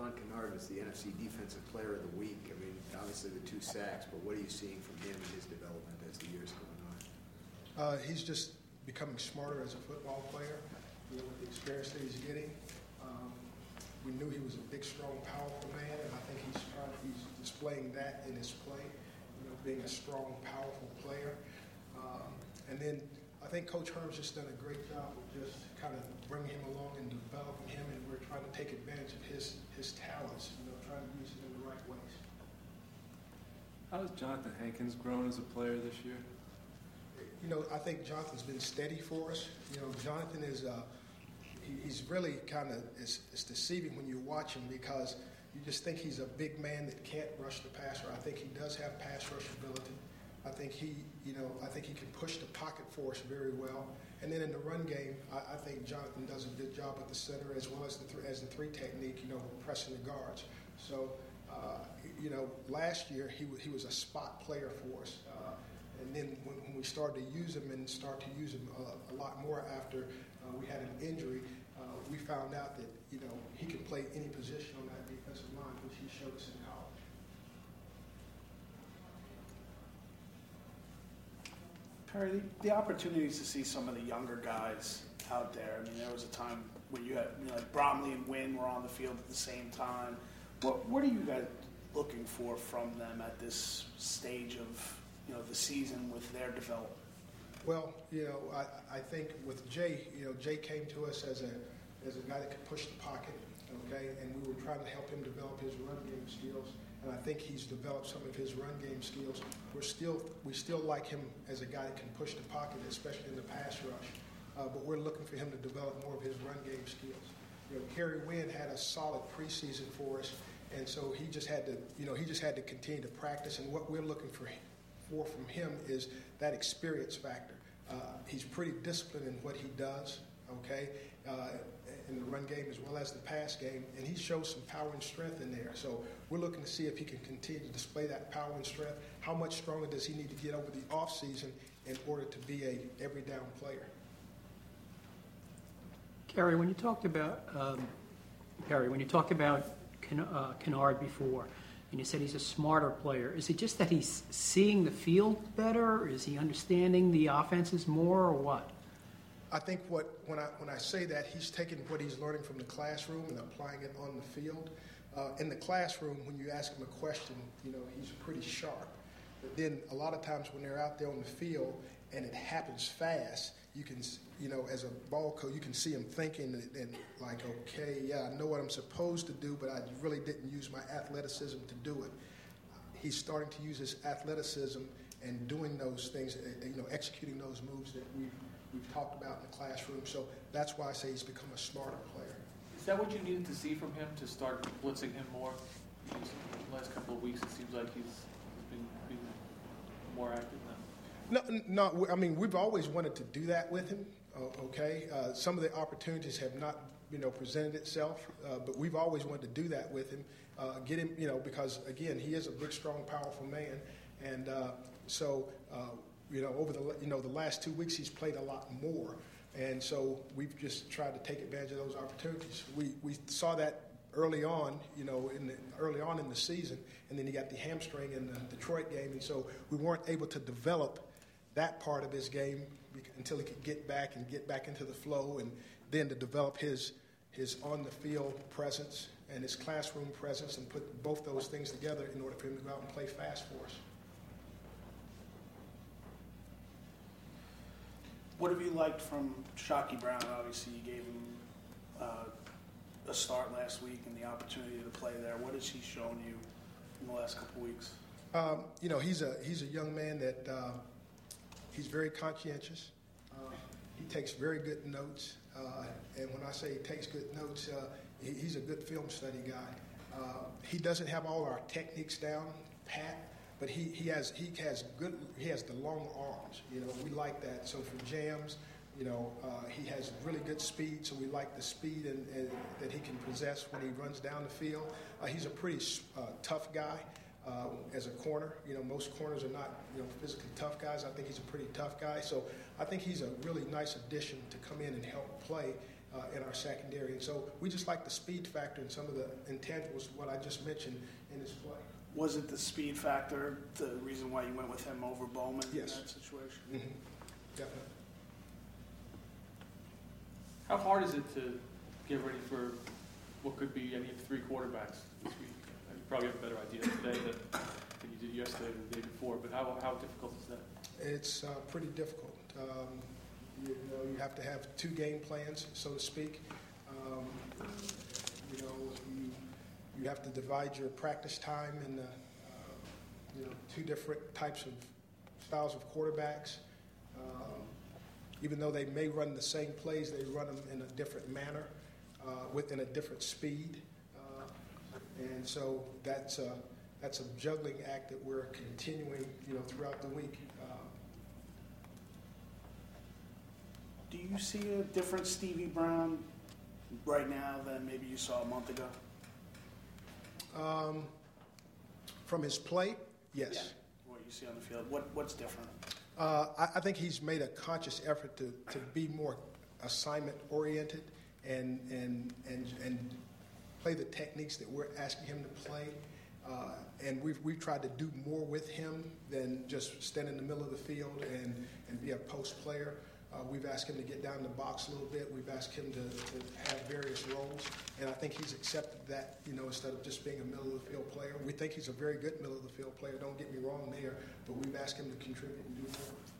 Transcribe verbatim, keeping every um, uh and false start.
Javon Kennard was the N F C Defensive Player of the Week. I mean, obviously the two sacks, but what are you seeing from him and his development as the year's going on? Uh, he's just becoming smarter as a football player, you know, with the experience that he's getting. Um, we knew he was a big, strong, powerful man, and I think he's trying, he's displaying that in his play, you know, being a strong, powerful player. Um, and then I think Coach Herm's just done a great job of just kind of bringing him along and developing him, and we're trying to take advantage of his his talents, you know, trying to use it in the right ways. How has Jonathan Hankins grown as a player this year? You know, I think Jonathan's been steady for us. You know, Jonathan is, uh, he, he's really kind of, it's, it's deceiving when you watch him because you just think he's a big man that can't rush the passer. I think he does have pass rush ability. I think he, you know, I think he can push the pocket for us very well. And then in the run game, I, I think Jonathan does a good job at the center as well as the th- as the three technique, you know, pressing the guards. So, uh, you know, last year he w- he was a spot player for us. Uh, and then when, when we started to use him and start to use him a, a lot more after uh, we had an injury, uh, we found out that, you know, he can play any position on that defensive line, which he showed us in college. Perry, the, the opportunities to see some of the younger guys out there. I mean, there was a time where you had, you know, like Bromley and Wynn were on the field at the same time. What what are you guys looking for from them at this stage of, you know, the season with their development? Well, you know, I, I think with Jay, you know, Jay came to us as a as a guy that could push the pocket, okay, and we were trying to help him develop his run game skills. And I think he's developed some of his run game skills. We're still, we still like him as a guy that can push the pocket, especially in the pass rush. Uh, but we're looking for him to develop more of his run game skills. You know, Kerry Wynn had a solid preseason for us, and so he just had to, you know, he just had to continue to practice. And what we're looking for, for from him is that experience factor. Uh, he's pretty disciplined in what he does, okay, uh, in the run game as well as the pass game, and he shows some power and strength in there. So we're looking to see if he can continue to display that power and strength. How much stronger does he need to get over the offseason in order to be a every down player? Kerry, when you talked about um, Perry, when you talked about Ken, uh, Kennard before, and you said he's a smarter player, is it just that he's seeing the field better? Is he understanding the offenses more, or what? I think what when I when I say that, he's taking what he's learning from the classroom and applying it on the field. Uh, in the classroom, when you ask him a question, you know, he's pretty sharp. But then a lot of times when they're out there on the field and it happens fast, you can, you know, as a ball coach, you can see him thinking and, and like, okay, yeah, I know what I'm supposed to do, but I really didn't use my athleticism to do it. He's starting to use his athleticism and doing those things, you know, executing those moves that we've we've talked about in the classroom. So that's why I say he's become a smarter player. Is that what you needed to see from him to start blitzing him more? These last couple of weeks, it seems like he's been, been more active now. No, no. I mean, we've always wanted to do that with him. Uh, okay, uh, some of the opportunities have not, you know, presented itself, uh, but we've always wanted to do that with him. Uh, get him, you know, because again, he is a big, strong, powerful man, and uh, so. Uh, You know, over the you know the last two weeks, he's played a lot more, and so we've just tried to take advantage of those opportunities. We we saw that early on, you know, in the, early on in the season, and then he got the hamstring in the Detroit game, and so we weren't able to develop that part of his game until he could get back and get back into the flow, and then to develop his his on the field presence and his classroom presence, and put both those things together in order for him to go out and play fast for us. What have you liked from Shockey Brown? Obviously, you gave him uh, a start last week and the opportunity to play there. What has he shown you in the last couple of weeks? Um, you know, he's a he's a young man that uh, he's very conscientious. Uh, he takes very good notes, uh, and when I say he takes good notes, uh, he, he's a good film study guy. Uh, he doesn't have all our techniques down pat. But he, he has he has good he has the long arms, you know, we like that. So for jams, you know, uh, he has really good speed, so we like the speed and, and that he can possess when he runs down the field. Uh, he's a pretty uh, tough guy uh, as a corner. You know, most corners are not, you know, physically tough guys. I think he's a pretty tough guy. So I think he's a really nice addition to come in and help play. uh, in our secondary. And so we just like the speed factor and some of the intangibles, what I just mentioned, in his play. Was it the speed factor the reason why you went with him over Bowman Yes. in that situation? Mm-hmm. Definitely. How hard is it to get ready for what could be any of the three quarterbacks this week? You probably have a better idea today than, than you did yesterday or the day before, but how, how difficult is that? It's uh, pretty difficult. Um, you know, you have to have two game plans, so to speak. Um, you know, you, you have to divide your practice time in uh, you know, two different types of styles of quarterbacks. Um, even though they may run the same plays, they run them in a different manner, uh, within a different speed. Uh, and so that's a, that's a juggling act that we're continuing, you know, throughout the week. Uh, Do you see a different Stevie Brown right now than maybe you saw a month ago? Um, from his play, yes. Yeah. What you see on the field, what what's different? Uh, I, I think he's made a conscious effort to, to be more assignment oriented and and and and play the techniques that we're asking him to play. Uh, and we've we've tried to do more with him than just stand in the middle of the field and, and be a post player. Uh, we've asked him to get down in the box a little bit. We've asked him to, to have various roles, and I think he's accepted that, you know, instead of just being a middle of the field player. We think he's a very good middle of the field player, don't get me wrong there, but we've asked him to contribute and do more.